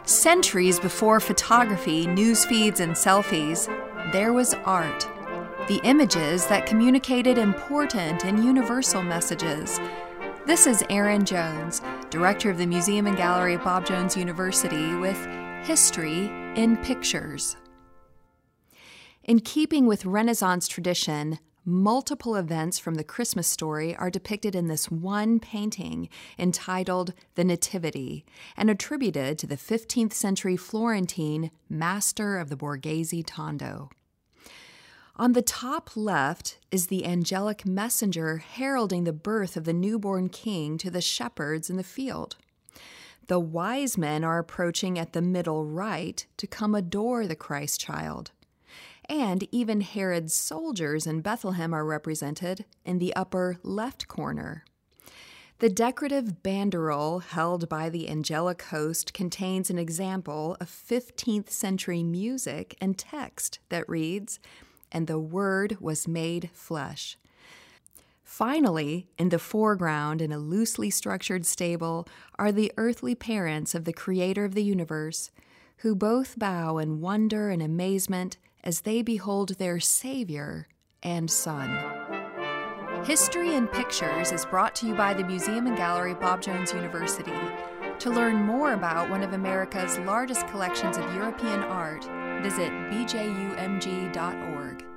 Centuries before photography, news feeds, and selfies, there was art. The images that communicated important and universal messages. This is Erin Jones, Director of the Museum and Gallery at Bob Jones University, with History in Pictures. In keeping with Renaissance tradition, multiple events from the Christmas story are depicted in this one painting entitled The Nativity and attributed to the 15th century Florentine master of the Borghese Tondo. On the top left is the angelic messenger heralding the birth of the newborn king to the shepherds in the field. The wise men are approaching at the middle right to come adore the Christ child. And even Herod's soldiers in Bethlehem are represented in the upper left corner. The decorative banderole held by the angelic host contains an example of 15th century music and text that reads, "And the Word was made flesh." Finally, in the foreground in a loosely structured stable are the earthly parents of the Creator of the universe, who both bow in wonder and amazement as they behold their Savior and Son. History in Pictures is brought to you by the Museum and Gallery at Bob Jones University. To learn more about one of America's largest collections of European art, visit bjumg.org.